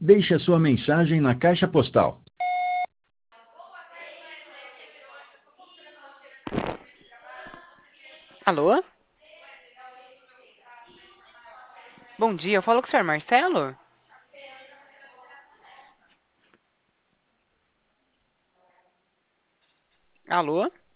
Deixe a sua mensagem na caixa postal. Alô? Bom dia, eu falo com o senhor Marcelo? Alô?